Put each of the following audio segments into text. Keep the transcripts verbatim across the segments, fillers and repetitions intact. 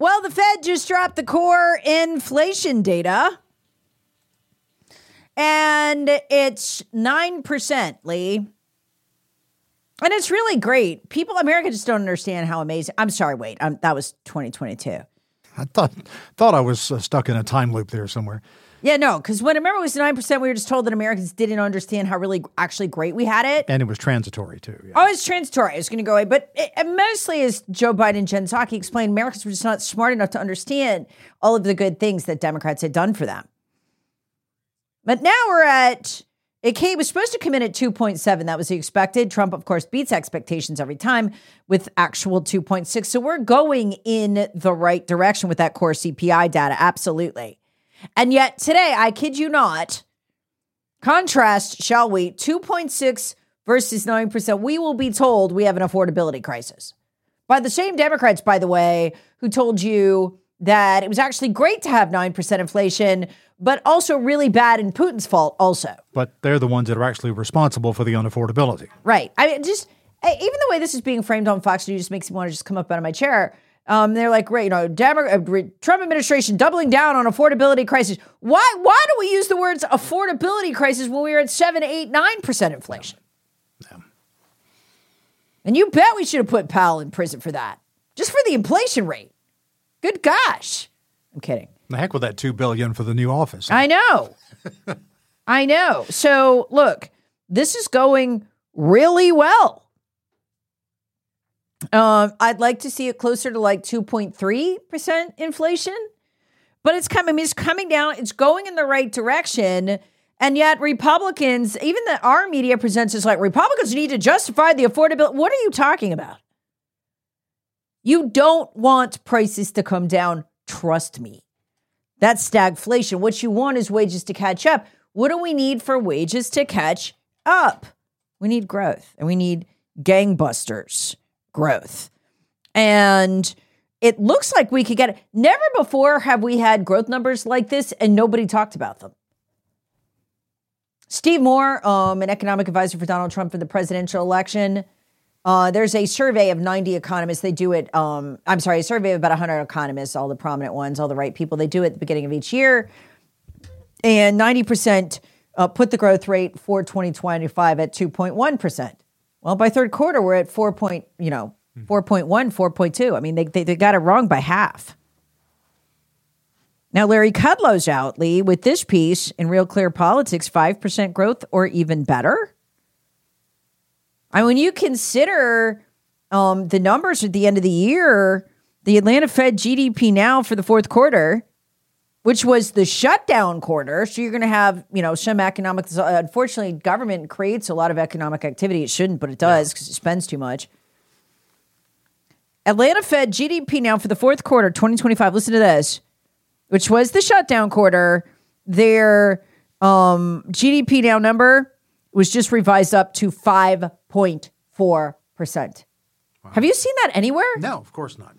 Well, the Fed just dropped the core inflation data. And it's nine percent, Lee. And it's really great. People, America just don't understand how amazing. I'm sorry, wait. I'm, that was twenty twenty-two. I thought thought I was uh, stuck in a time loop there somewhere. Yeah, no, because when I remember it was nine percent, we were just told that Americans didn't understand how really actually great we had it. And it was transitory, too. Yeah. Oh, it's transitory. It's going to go away. But it, it mostly, as Joe Biden, Jen Psaki explained, Americans were just not smart enough to understand all of the good things that Democrats had done for them. But now we're at, it came, was supposed to come in at two point seven. That was the expected. Trump, of course, beats expectations every time with actual two point six. So we're going in the right direction with that core C P I data. Absolutely. And yet today, I kid you not, contrast, shall we, two point six versus nine percent. We will be told we have an affordability crisis by the same Democrats, by the way, who told you that it was actually great to have nine percent inflation, but also really bad and Putin's fault also. But they're the ones that are actually responsible for the unaffordability. Right. I mean, just even the way this is being framed on Fox News just makes me want to just come up out of my chair. Um, they're like, right, you know, Demo- Trump administration doubling down on affordability crisis. Why Why do we use the words affordability crisis when we were at seven, eight, nine percent inflation? Yeah. And you bet we should have put Powell in prison for that. Just for the inflation rate. Good gosh. I'm kidding. The heck with that two billion dollars for the new office. I know. I know. So, look, this is going really well. Um, I'd like to see it closer to like two point three percent inflation, but it's coming, it's coming down. It's going in the right direction. And yet Republicans, even the our media presents as like Republicans need to justify the affordability. What are you talking about? You don't want prices to come down. Trust me. That's stagflation. What you want is wages to catch up. What do we need for wages to catch up? We need growth, and we need gangbusters growth. And it looks like we could get it. Never before have we had growth numbers like this, and nobody talked about them. Steve Moore, um, an economic advisor for Donald Trump for the presidential election, uh, there's a survey of ninety economists. They do it, um, I'm sorry, a survey of about one hundred economists, all the prominent ones, all the right people. They do it at the beginning of each year. And ninety percent uh, put the growth rate for twenty twenty-five at two point one percent. Well, by third quarter, we're at four point, you know, four point one, four point two. I mean, they, they they got it wrong by half. Now, Larry Kudlow's out, Lee, with this piece in Real Clear Politics, five percent growth or even better. I mean, when you consider um, the numbers at the end of the year, the Atlanta Fed G D P now for the fourth quarter, which was the shutdown quarter. So you're going to have, you know, some economic, unfortunately, government creates a lot of economic activity. It shouldn't, but it does because it spends too much. Atlanta Fed G D P now for the fourth quarter, twenty twenty-five. Listen to this, which was the shutdown quarter. Their um, G D P now number was just revised up to five point four percent. Wow. Have you seen that anywhere? No, of course not.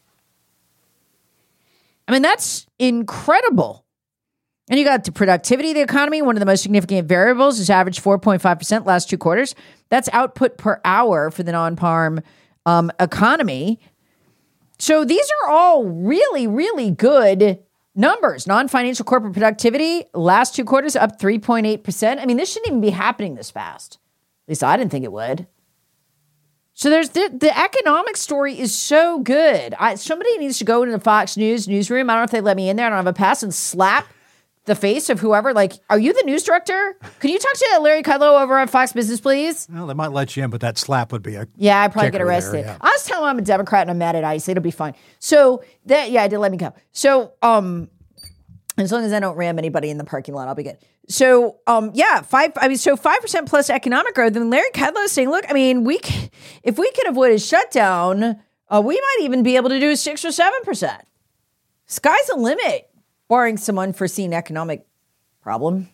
I mean, that's incredible. And you got the productivity of the economy. One of the most significant variables is average four point five percent last two quarters. That's output per hour for the non-farm um, economy. So these are all really, really good numbers. Non-financial corporate productivity, last two quarters up three point eight percent. I mean, this shouldn't even be happening this fast. At least I didn't think it would. So there's the, the economic story is so good. I, somebody needs to go into the Fox News newsroom. I don't know if they let me in there. I don't have a pass, and slap the face of whoever. Like, are you the news director? Can you talk to Larry Kudlow over at Fox Business, please? Well, they might let you in, but that slap would be a yeah. I'd probably get arrested. There, yeah. I was telling him I'm a Democrat and I'm mad at ICE. It'll be fine. So that yeah, I did let me come. So um, as long as I don't ram anybody in the parking lot, I'll be good. So, um, yeah, five, I mean, so five percent plus economic growth. And Larry Kudlow is saying, look, I mean, we, c- if we could avoid a shutdown, uh, we might even be able to do six or seven percent. Sky's the limit, barring some unforeseen economic problem.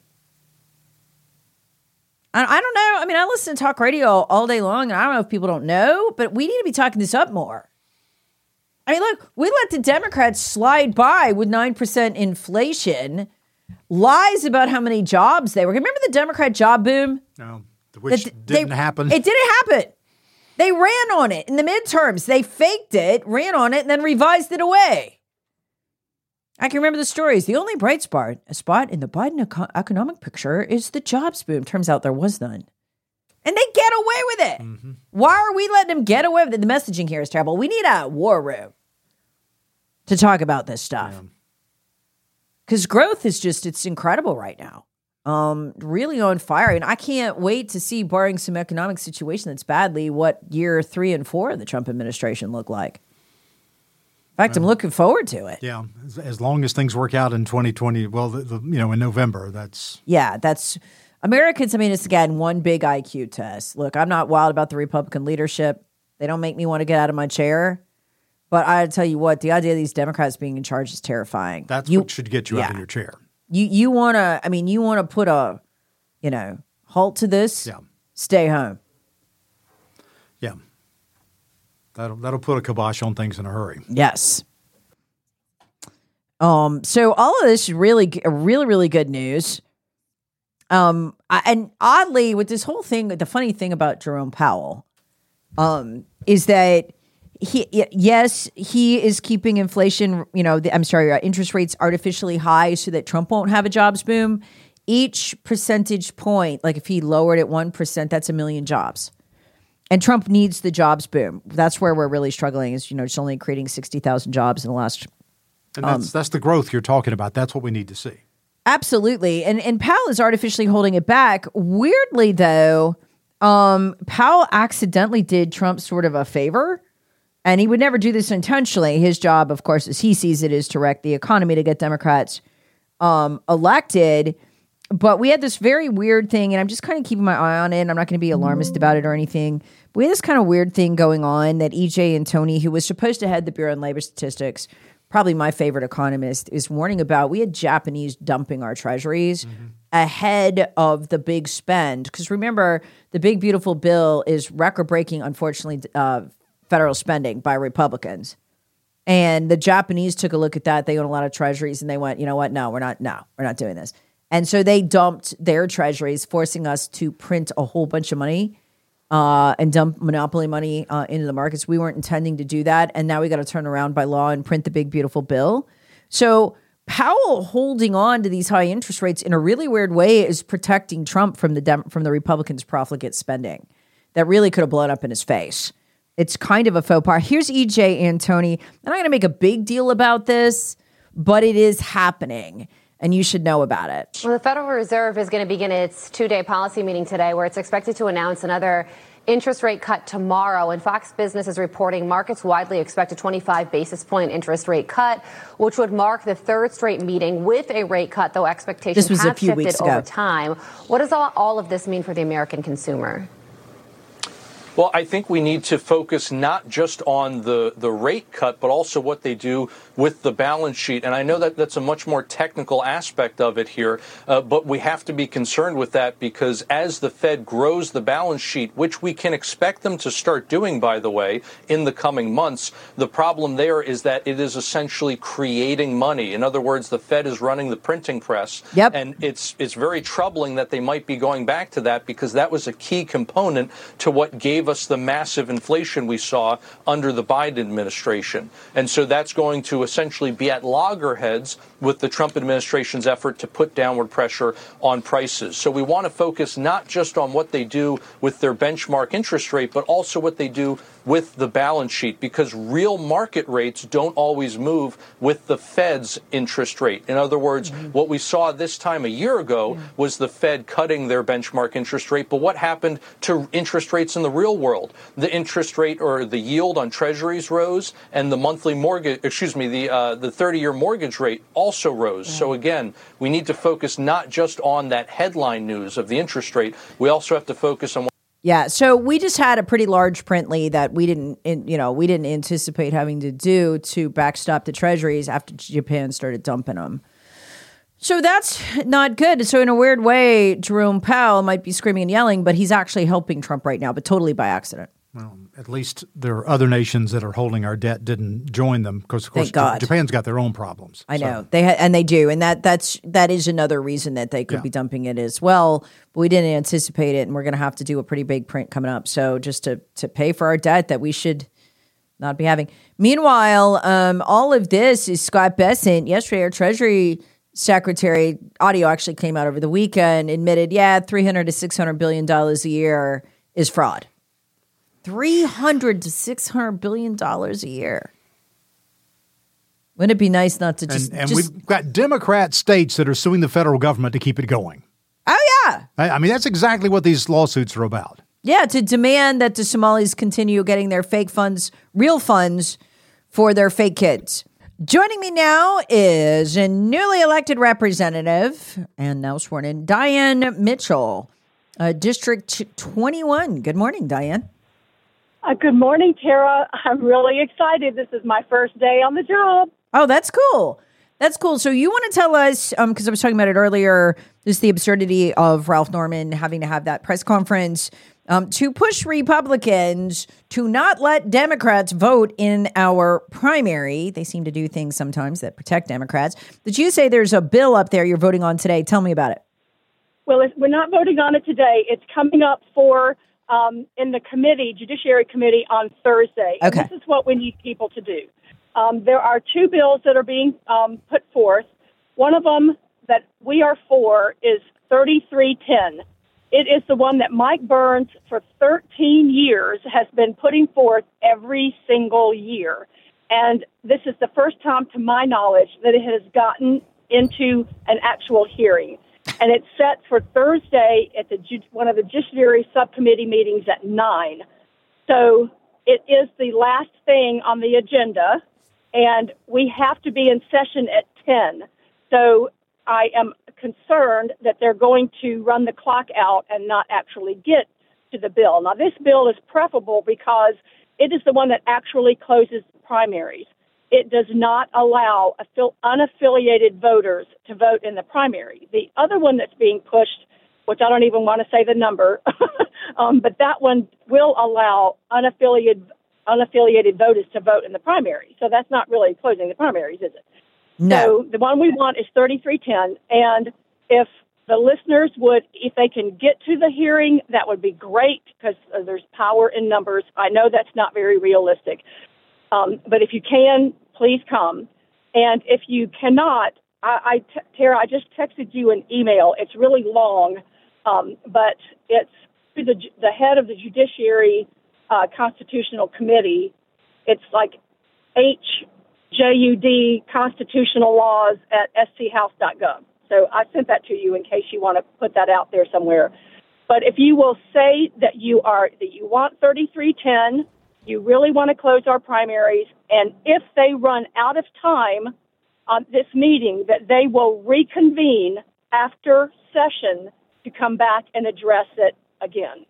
I, I don't know. I mean, I listen to talk radio all day long, and I don't know if people don't know, but we need to be talking this up more. I mean, look, we let the Democrats slide by with nine percent inflation. Lies about how many jobs they were. Remember the Democrat job boom? No, which that didn't they, happen. It didn't happen. They ran on it in the midterms. They faked it, ran on it, and then revised it away. I can remember the stories. The only bright spot, a spot in the Biden eco- economic picture is the jobs boom. Turns out there was none. And they get away with it. Mm-hmm. Why are we letting them get away with it? The messaging here is terrible. We need a war room to talk about this stuff. Because yeah. growth is just, it's incredible right now. Um, really on fire. And I can't wait to see, barring some economic situation that's badly, what year three and four of the Trump administration look like. In fact, I'm looking forward to it. Yeah, as, as long as things work out in twenty twenty, well, the, the, you know, in November, that's... Yeah, that's... Americans, I mean, it's, again, one big I Q test. Look, I'm not wild about the Republican leadership. They don't make me want to get out of my chair. But I tell you what, the idea of these Democrats being in charge is terrifying. That's you, what should get you yeah. out of your chair. You you want to, I mean, you want to put a, you know, halt to this? Yeah. Stay home. Yeah. That'll, that'll put a kibosh on things in a hurry. Yes. Um. So all of this is really, really, really good news. Um. I, and oddly, with this whole thing, the funny thing about Jerome Powell, um, is that he, yes, he is keeping inflation. You know, the, I'm sorry, uh, interest rates artificially high so that Trump won't have a jobs boom. Each percentage point, like if he lowered it one percent, that's a million jobs. And Trump needs the jobs boom. That's where we're really struggling. Is you know, just only creating sixty thousand jobs in the last. And that's, um, that's the growth you're talking about. That's what we need to see. Absolutely. And and Powell is artificially holding it back. Weirdly, though, um, Powell accidentally did Trump sort of a favor. And he would never do this intentionally. His job, of course, as he sees it, is to wreck the economy to get Democrats um, elected. But we had this very weird thing, and I'm just kind of keeping my eye on it. I'm not going to be alarmist about it or anything. But we had this kind of weird thing going on that E J Antoni, who was supposed to head the Bureau of Labor Statistics, probably my favorite economist, is warning about. We had Japanese dumping our treasuries mm-hmm. ahead of the big spend. Because remember, the big, beautiful bill is record-breaking, unfortunately, uh, federal spending by Republicans. And the Japanese took a look at that. They own a lot of treasuries, and they went, you know what? No, we're not. No, we're not doing this. And so they dumped their treasuries, forcing us to print a whole bunch of money uh, and dump monopoly money uh, into the markets. We weren't intending to do that. And now we got to turn around by law and print the big, beautiful bill. So Powell holding on to these high interest rates in a really weird way is protecting Trump from the Dem- from the Republicans' profligate spending that really could have blown up in his face. It's kind of a faux pas. Here's E J Antoni. And I'm going to make a big deal about this, but it is happening. And you should know about it. Well, the Federal Reserve is going to begin its two-day policy meeting today, where it's expected to announce another interest rate cut tomorrow. And Fox Business is reporting markets widely expect a twenty-five basis point interest rate cut, which would mark the third straight meeting with a rate cut, though expectations this was have a few shifted weeks over ago. time. What does all, all of this mean for the American consumer? Well, I think we need to focus not just on the, the rate cut, but also what they do with the balance sheet. And I know that that's a much more technical aspect of it here, uh, but we have to be concerned with that because as the Fed grows the balance sheet, which we can expect them to start doing, by the way, in the coming months, the problem there is that it is essentially creating money. In other words, the Fed is running the printing press. Yep. And it's it's very troubling that they might be going back to that because that was a key component to what gave us the massive inflation we saw under the Biden administration. And so that's going to essentially be at loggerheads with the Trump administration's effort to put downward pressure on prices. So we want to focus not just on what they do with their benchmark interest rate, but also what they do with the balance sheet, because real market rates don't always move with the Fed's interest rate. In other words, mm-hmm. what we saw this time a year ago yeah. was the Fed cutting their benchmark interest rate. But what happened to interest rates in the real world? The interest rate or the yield on treasuries rose, and the monthly mortgage, excuse me, the uh, the thirty-year mortgage rate also rose. Yeah. So again, we need to focus not just on that headline news of the interest rate. We also have to focus on what Yeah, so we just had a pretty large print, Lee, that we didn't, you know, we didn't anticipate having to do to backstop the treasuries after Japan started dumping them. So that's not good. So in a weird way, Jerome Powell might be screaming and yelling, but he's actually helping Trump right now, but totally by accident. Well, at least there are other nations that are holding our debt didn't join them because, of course, Thank God. Japan's got their own problems. I so. know they ha- and they do, and that that's that is another reason that they could yeah. be dumping it as well. But we didn't anticipate it, and we're going to have to do a pretty big print coming up. So just to to pay for our debt that we should not be having. Meanwhile, um, all of this is Scott Bessent. Yesterday, our Treasury Secretary, audio actually came out over the weekend, admitted, yeah, three hundred to six hundred billion dollars a year is fraud. three hundred to six hundred billion dollars a year. Wouldn't it be nice not to just... And, and just, we've got Democrat states that are suing the federal government to keep it going. Oh, yeah. I, I mean, that's exactly what these lawsuits are about. Yeah, to demand that the Somalis continue getting their fake funds, real funds, for their fake kids. Joining me now is a newly elected representative and now sworn in, Diane Mitchell, uh, District twenty-one. Good morning, Diane. Uh, good morning, Tara. I'm really excited. This is my first day on the job. Oh, that's cool. That's cool. So you want to tell us, um, because I was talking about it earlier, just the absurdity of Ralph Norman having to have that press conference um, to push Republicans to not let Democrats vote in our primary. They seem to do things sometimes that protect Democrats. Did you say there's a bill up there you're voting on today? Tell me about it. Well, it's, we're not voting on it today. It's coming up for um, in the committee, Judiciary Committee, on Thursday. Okay. And this is what we need people to do. Um, there are two bills that are being um, put forth. One of them that we are for is thirty-three ten. It is the one that Mike Burns, for thirteen years, has been putting forth every single year. And this is the first time, to my knowledge, that it has gotten into an actual hearing. And it's set for Thursday at the one of the Judiciary Subcommittee meetings at nine. So it is the last thing on the agenda, and we have to be in session at ten. So I am concerned that they're going to run the clock out and not actually get to the bill. Now, this bill is preferable because it is the one that actually closes primaries. It does not allow unaffiliated voters to vote in the primary. The other one that's being pushed, which I don't even want to say the number, um, but that one will allow unaffiliated unaffiliated voters to vote in the primary. So that's not really closing the primaries, is it? No. So the one we want is thirty-three ten, and if the listeners would, if they can get to the hearing, that would be great, because uh, there's power in numbers. I know that's not very realistic. Um, but if you can, please come. And if you cannot, I, I t- Tara, I just texted you an email. It's really long, um, but it's to the, the head of the Judiciary uh, Constitutional Committee. It's like H J U D Constitutional Laws at s c house dot gov. So I sent that to you in case you want to put that out there somewhere. But if you will say that you are that you want thirty-three ten, you really want to close our primaries, and if they run out of time on this meeting, that they will reconvene after session to come back and address it again.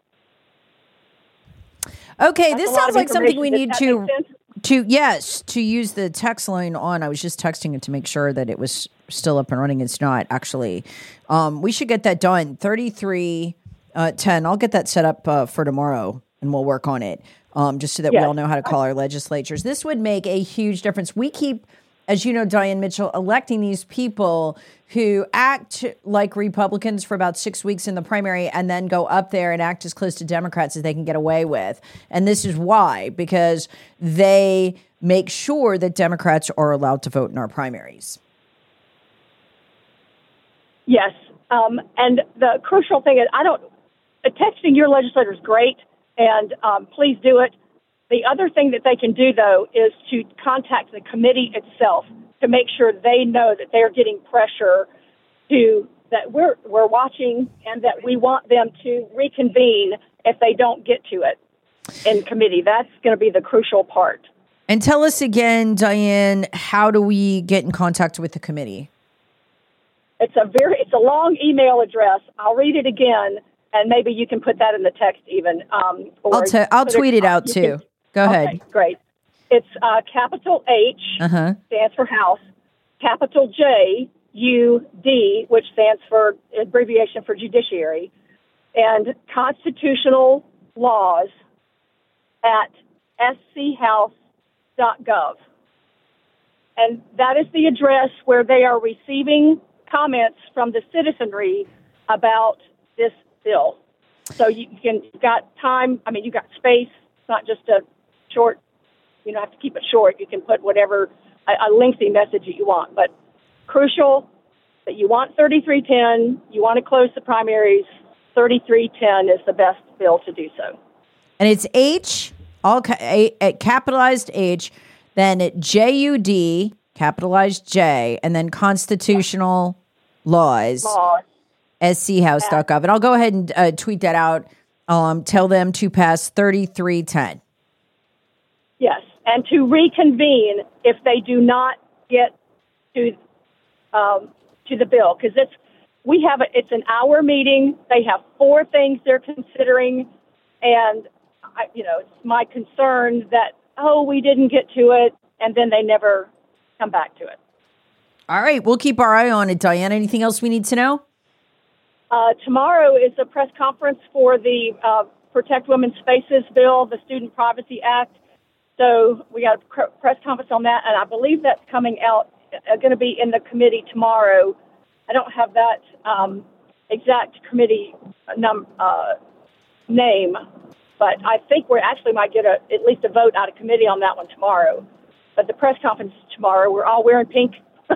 Okay, That's this a lot sounds of like something we information. need Does that to, make sense? to, yes, to use the text line on. I was just texting it to make sure that it was still up and running. It's not, actually. Um, we should get that done. thirty-three ten. I'll get that set up uh, for tomorrow, and we'll work on it. Um, just so that Yes. we all know how to call our legislatures. This would make a huge difference. We keep, as you know, Diane Mitchell, electing these people who act like Republicans for about six weeks in the primary and then go up there and act as close to Democrats as they can get away with. And this is why, because they make sure that Democrats are allowed to vote in our primaries. Yes. Um, and the crucial thing is, I don't, uh, texting your legislator is great, and um, please do it. The other thing that they can do, though, is to contact the committee itself to make sure they know that they're getting pressure to that we're we're watching, and that we want them to reconvene if they don't get to it in committee. That's going to be the crucial part. And tell us again, Diane, how do we get in contact with the committee? It's a very it's a long email address. I'll read it again, and maybe you can put that in the text even. Um, or I'll, t- I'll tweet it, it out, too. Can, Go okay, ahead. Great. It's uh, capital H, uh-huh. stands for House, capital J, U, D, which stands for abbreviation for Judiciary, and Constitutional Laws at s c house dot gov. And that is the address where they are receiving comments from the citizenry about this bill. So you can, you've got time, I mean, you've got space. It's not just a short You don't have to keep it short. You can put whatever, a, a lengthy message that you want. But crucial that you want thirty-three ten, you want to close the primaries, thirty-three ten is the best bill to do so. And it's H, all ca- a, a capitalized H, then J U D, capitalized J, and then constitutional laws, Laws. S C house dot gov. And I'll go ahead and uh, tweet that out. Um, tell them to pass thirty-three ten. Yes, and to reconvene if they do not get to um, to the bill, because it's we have a, it's an hour meeting. They have four things they're considering, and I, you know, it's my concern that oh we didn't get to it, and then they never come back to it. All right, we'll keep our eye on it, Diane. Anything else we need to know? Uh, tomorrow is a press conference for the uh, Protect Women's Spaces bill, the Student Privacy Act. So we got a press conference on that, and I believe that's coming out, uh, going to be in the committee tomorrow. I don't have that um, exact committee num- uh, name, but I think we actually might get a, at least a vote out of committee on that one tomorrow. But the press conference is tomorrow. We're all wearing pink,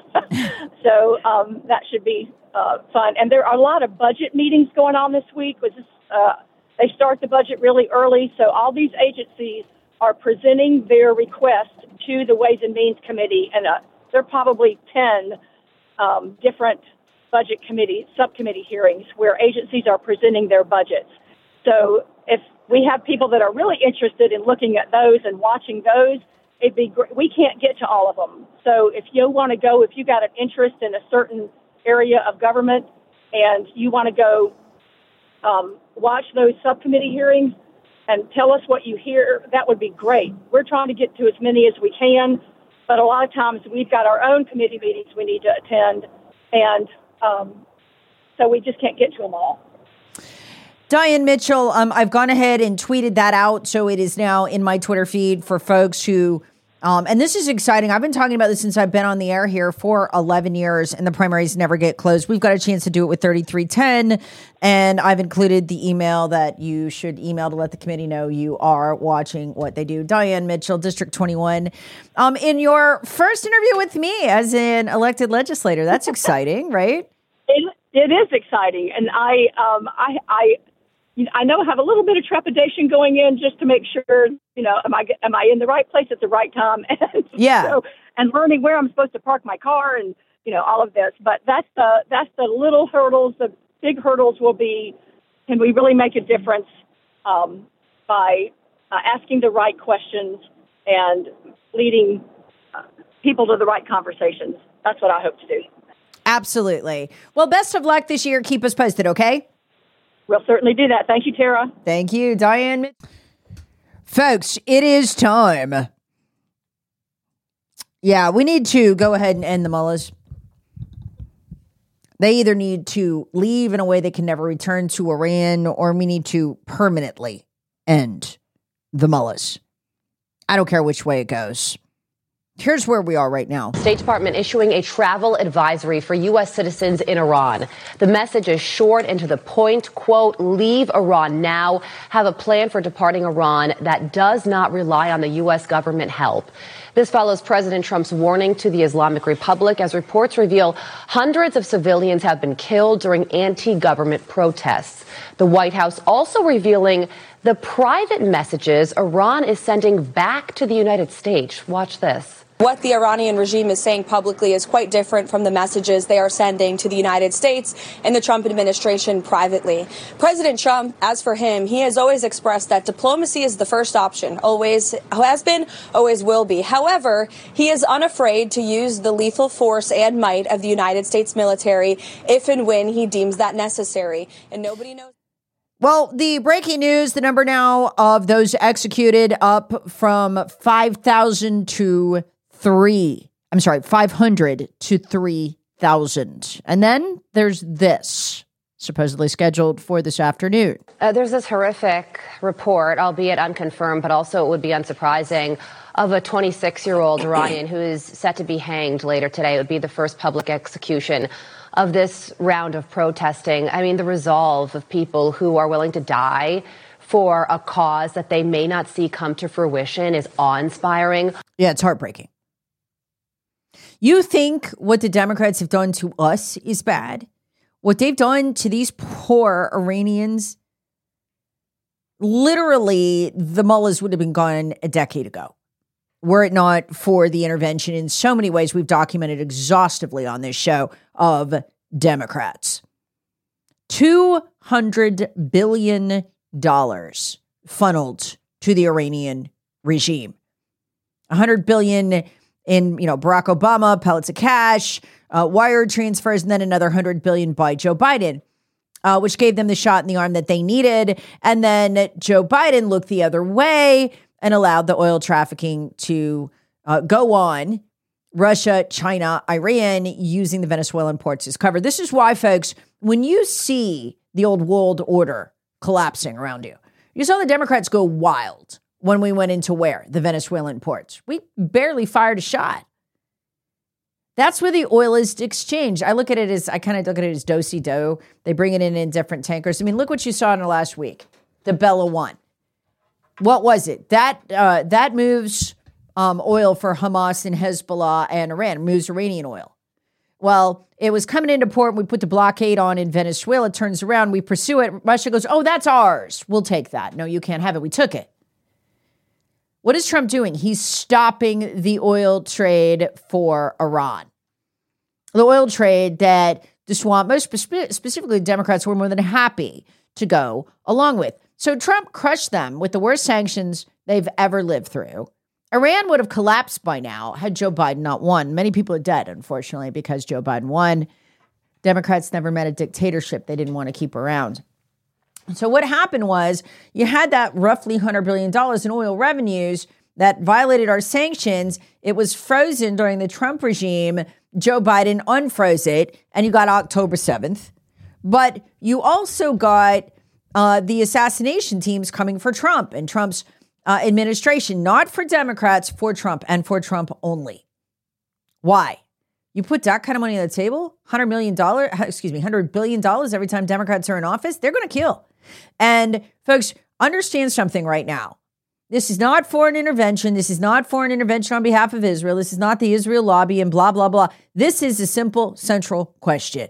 so um, that should be uh, fun. And there are a lot of budget meetings going on this week. Which is, uh, they start the budget really early, so all these agencies are presenting their request to the Ways and Means Committee, and uh, there are probably ten um, different budget committee, subcommittee hearings where agencies are presenting their budgets. So if we have people that are really interested in looking at those and watching those, it'd be great. We can't get to all of them. So if you want to go, if you got an interest in a certain area of government and you want to go um, watch those subcommittee hearings and tell us what you hear, that would be great. We're trying to get to as many as we can, but a lot of times we've got our own committee meetings we need to attend, and um, so we just can't get to them all. Diane Mitchell, um, I've gone ahead and tweeted that out, so it is now in my Twitter feed for folks who, um, and this is exciting. I've been talking about this since I've been on the air here for eleven years, and the primaries never get closed. We've got a chance to do it with thirty-three ten, and I've included the email that you should email to let the committee know you are watching what they do. Diane Mitchell, District twenty-one. Um, in your first interview with me as an elected legislator, that's exciting, right? It, it is exciting, and I, um, I, I. I know I have a little bit of trepidation going in just to make sure, you know, am I am I in the right place at the right time? And yeah. So, and learning where I'm supposed to park my car and, you know, all of this. But that's the that's the little hurdles. The big hurdles will be, can we really make a difference um, by uh, asking the right questions and leading uh, people to the right conversations? That's what I hope to do. Absolutely. Well, best of luck this year. Keep us posted, okay? We'll certainly do that. Thank you, Tara. Thank you, Diane. Folks, it is time. Yeah, we need to go ahead and end the mullahs. They either need to leave in a way they can never return to Iran, or we need to permanently end the mullahs. I don't care which way it goes. Here's where we are right now. State Department issuing a travel advisory for U S citizens in Iran. The message is short and to the point, quote, leave Iran now, have a plan for departing Iran that does not rely on the U S government help. This follows President Trump's warning to the Islamic Republic as reports reveal hundreds of civilians have been killed during anti-government protests. The White House also revealing the private messages Iran is sending back to the United States. Watch this. What the Iranian regime is saying publicly is quite different from the messages they are sending to the United States and the Trump administration privately. President Trump, as for him, he has always expressed that diplomacy is the first option, always has been, always will be. However, he is unafraid to use the lethal force and might of the United States military if and when he deems that necessary. And nobody knows. Well, the breaking news, the number now of those executed up from five thousand to three. I'm sorry, five hundred to three thousand. And then there's this, supposedly scheduled for this afternoon. Uh, there's this horrific report, albeit unconfirmed, but also it would be unsurprising, of a twenty-six-year-old Iranian who is set to be hanged later today. It would be the first public execution of this round of protesting. I mean, the resolve of people who are willing to die for a cause that they may not see come to fruition is awe-inspiring. Yeah, it's heartbreaking. You think what the Democrats have done to us is bad? What they've done to these poor Iranians, literally, the mullahs would have been gone a decade ago, were it not for the intervention in so many ways we've documented exhaustively on this show of Democrats. two hundred billion dollars funneled to the Iranian regime. one hundred billion dollars in, you know, Barack Obama, pellets of cash, uh, wire transfers, and then another one hundred billion dollars by Joe Biden, uh, which gave them the shot in the arm that they needed. And then Joe Biden looked the other way and allowed the oil trafficking to uh, go on. Russia, China, Iran, using the Venezuelan ports as cover. This is why, folks, when you see the old world order collapsing around you, you saw the Democrats go wild when we went into where? The Venezuelan ports. We barely fired a shot. That's where the oil is exchanged. I look at it as, I kind of look at it as do-si-do. They bring it in in different tankers. I mean, look what you saw in the last week. The Bella One. What was it? That uh, that moves um, oil for Hamas and Hezbollah and Iran, moves Iranian oil. Well, it was coming into port. We put the blockade on in Venezuela. It turns around. We pursue it. Russia goes, oh, that's ours. We'll take that. No, you can't have it. We took it. What is Trump doing? He's stopping the oil trade for Iran. The oil trade that the swamp, most spe- specifically Democrats, were more than happy to go along with. So Trump crushed them with the worst sanctions they've ever lived through. Iran would have collapsed by now had Joe Biden not won. Many people are dead, unfortunately, because Joe Biden won. Democrats never met a dictatorship they didn't want to keep around. So what happened was you had that roughly one hundred billion dollars in oil revenues that violated our sanctions. It was frozen during the Trump regime. Joe Biden unfroze it, and you got October seventh. But you also got uh, the assassination teams coming for Trump and Trump's uh, administration, not for Democrats, for Trump and for Trump only. Why? You put that kind of money on the table, one hundred million dollars, excuse me, one hundred billion dollars every time Democrats are in office, they're going to kill. And folks, understand something right now. This is not foreign intervention. This is not foreign intervention on behalf of Israel. This is not the Israel lobby and blah, blah, blah. This is a simple central question.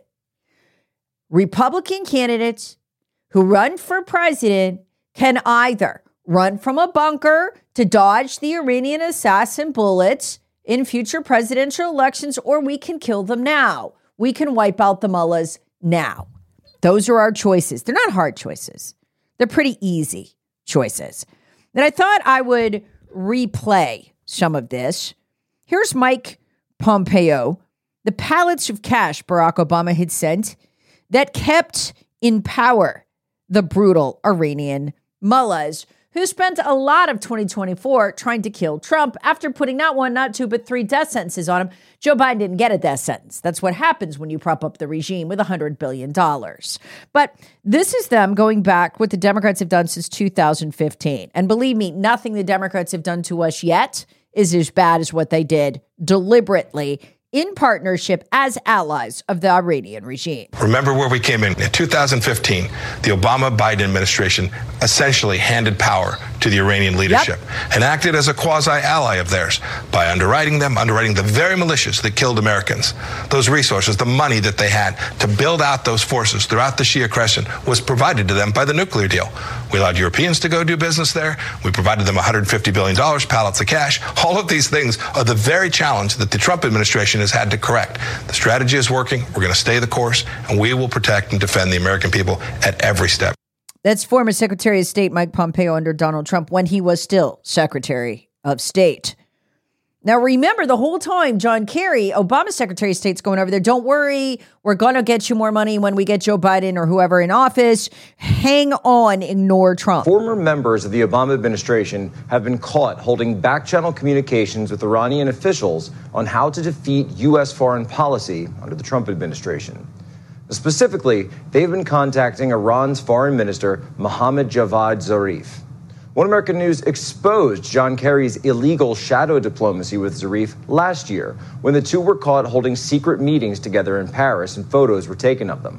Republican candidates who run for president can either run from a bunker to dodge the Iranian assassin bullets in future presidential elections, or we can kill them now. We can wipe out the mullahs now. Those are our choices. They're not hard choices. They're pretty easy choices. And I thought I would replay some of this. Here's Mike Pompeo, the pallets of cash Barack Obama had sent that kept in power the brutal Iranian mullahs, who spent a lot of twenty twenty-four trying to kill Trump after putting not one, not two, but three death sentences on him. Joe Biden didn't get a death sentence. That's what happens when you prop up the regime with one hundred billion dollars. But this is them going back what the Democrats have done since two thousand fifteen. And believe me, nothing the Democrats have done to us yet is as bad as what they did deliberately in partnership as allies of the Iranian regime. Remember where we came in. In two thousand fifteen, the Obama-Biden administration essentially handed power to the Iranian leadership yep. and acted as a quasi-ally of theirs by underwriting them, underwriting the very militias that killed Americans. Those resources, the money that they had to build out those forces throughout the Shia Crescent was provided to them by the nuclear deal. We allowed Europeans to go do business there. We provided them one hundred fifty billion dollars, pallets of cash. All of these things are the very challenge that the Trump administration has had to correct. The strategy is working. We're going to stay the course, and we will protect and defend the American people at every step. That's former Secretary of State Mike Pompeo under Donald Trump when he was still Secretary of State. Now, remember, the whole time, John Kerry, Obama's Secretary of State's going over there. Don't worry, we're going to get you more money when we get Joe Biden or whoever in office. Hang on, ignore Trump. Former members of the Obama administration have been caught holding back-channel communications with Iranian officials on how to defeat U S foreign policy under the Trump administration. Specifically, they've been contacting Iran's foreign minister, Mohammad Javad Zarif. One American News exposed John Kerry's illegal shadow diplomacy with Zarif last year when the two were caught holding secret meetings together in Paris and photos were taken of them.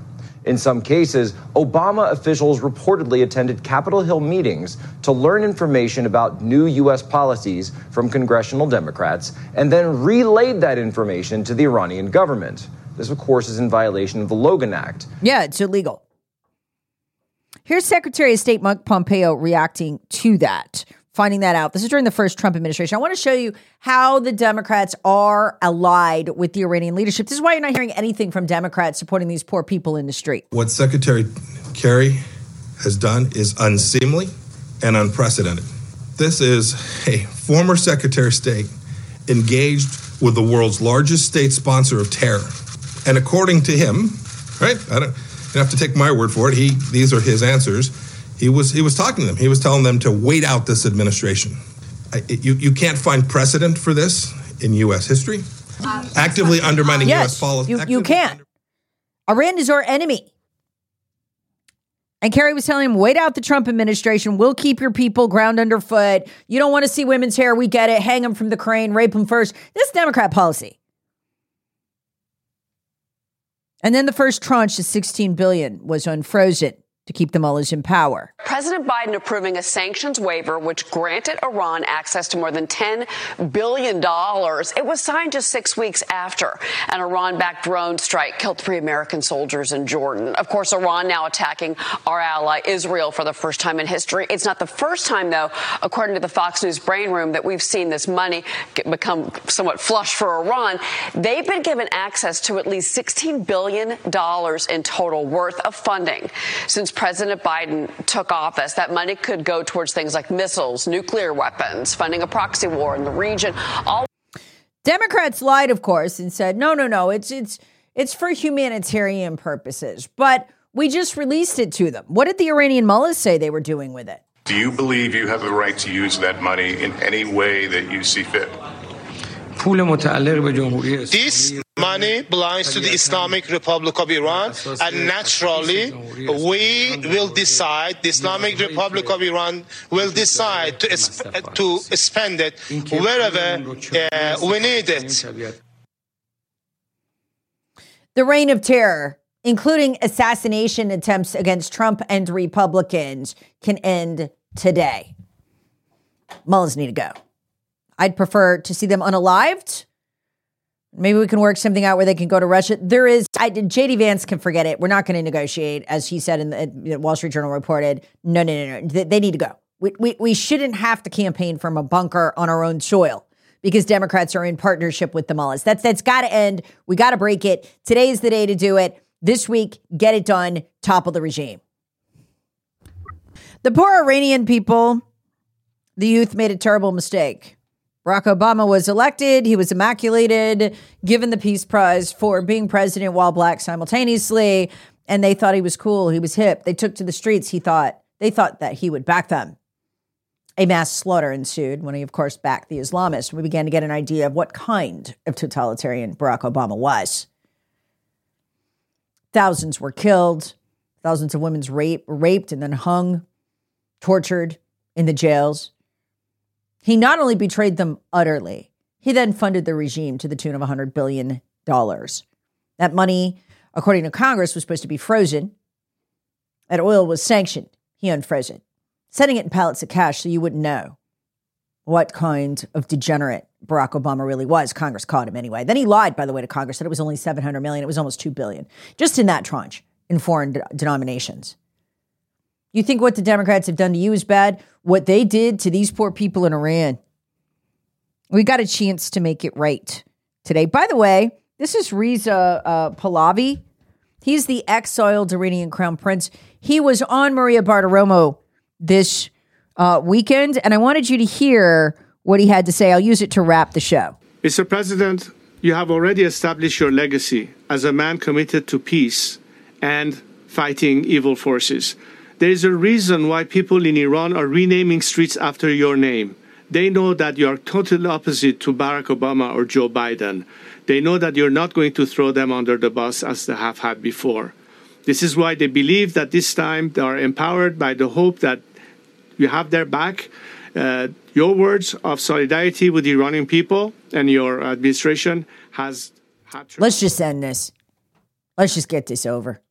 In some cases, Obama officials reportedly attended Capitol Hill meetings to learn information about new U S policies from congressional Democrats and then relayed that information to the Iranian government. This, of course, is in violation of the Logan Act. Yeah, it's illegal. Here's Secretary of State Mike Pompeo reacting to that, finding that out. This is during the first Trump administration. I want to show you how the Democrats are allied with the Iranian leadership. This is why you're not hearing anything from Democrats supporting these poor people in the street. What Secretary Kerry has done is unseemly and unprecedented. This is a former Secretary of State engaged with the world's largest state sponsor of terror. And according to him, right, I don't, you don't have to take my word for it, he, these are his answers, he was he was talking to them. He was telling them to wait out this administration. I, you, you can't find precedent for this in U S history. Um, Actively undermining yes, U S policy. You, you can't. Under- Iran is our enemy. And Kerry was telling him, wait out the Trump administration. We'll keep your people ground underfoot. You don't want to see women's hair. We get it. Hang them from the crane. Rape them first. This is Democrat policy. And then the first tranche of sixteen billion dollars was unfrozen to keep the mullahs in power. President Biden approving a sanctions waiver which granted Iran access to more than ten billion dollars. It was signed just six weeks after an Iran-backed drone strike killed three American soldiers in Jordan. Of course, Iran now attacking our ally Israel for the first time in history. It's not the first time, though, according to the Fox News Brain Room, that we've seen this money become somewhat flush for Iran. They've been given access to at least sixteen billion dollars in total worth of funding since President Biden took office. That money could go towards things like missiles, nuclear weapons, funding a proxy war in the region. All Democrats lied, of course, and said, no, no, no, it's it's it's for humanitarian purposes. But we just released it to them. What did the Iranian mullahs say they were doing with it? Do you believe you have the right to use that money in any way that you see fit? This money belongs to the Islamic Republic of Iran, and naturally, we will decide, the Islamic Republic of Iran will decide to, to spend it wherever uh, we need it. The reign of terror, including assassination attempts against Trump and Republicans, can end today. Mullahs need to go. I'd prefer to see them unalived. Maybe we can work something out where they can go to Russia. There is, I, J D Vance can forget it. We're not going to negotiate, as he said in the, the Wall Street Journal reported. No, no, no, no. They, they need to go. We, we, we shouldn't have to campaign from a bunker on our own soil because Democrats are in partnership with the mullahs. That's that's got to end. We got to break it. Today is the day to do it. This week, get it done. Topple the regime. The poor Iranian people, the youth made a terrible mistake. Barack Obama was elected. He was immaculated, given the Peace Prize for being president while black simultaneously. And they thought he was cool. He was hip. They took to the streets. He thought they thought that he would back them. A mass slaughter ensued when he, of course, backed the Islamists. We began to get an idea of what kind of totalitarian Barack Obama was. Thousands were killed. Thousands of women rape, raped and then hung, tortured in the jails. He not only betrayed them utterly, he then funded the regime to the tune of one hundred billion dollars. That money, according to Congress, was supposed to be frozen. That oil was sanctioned. He unfroze it, setting it in pallets of cash so you wouldn't know what kind of degenerate Barack Obama really was. Congress caught him anyway. Then he lied, by the way, to Congress, said it was only seven hundred million dollars. It was almost two billion dollars, just in that tranche in foreign de- denominations. You think what the Democrats have done to you is bad? What they did to these poor people in Iran. We got a chance to make it right today. By the way, this is Reza uh, Pahlavi. He's the exiled Iranian crown prince. He was on Maria Bartiromo this uh, weekend, and I wanted you to hear what he had to say. I'll use it to wrap the show. Mister President, you have already established your legacy as a man committed to peace and fighting evil forces. There is a reason why people in Iran are renaming streets after your name. They know that you are totally opposite to Barack Obama or Joe Biden. They know that you're not going to throw them under the bus as they have had before. This is why they believe that this time they are empowered by the hope that you have their back. Uh, your words of solidarity with the Iranian people and your administration has had... Let's just end this. Let's just get this over.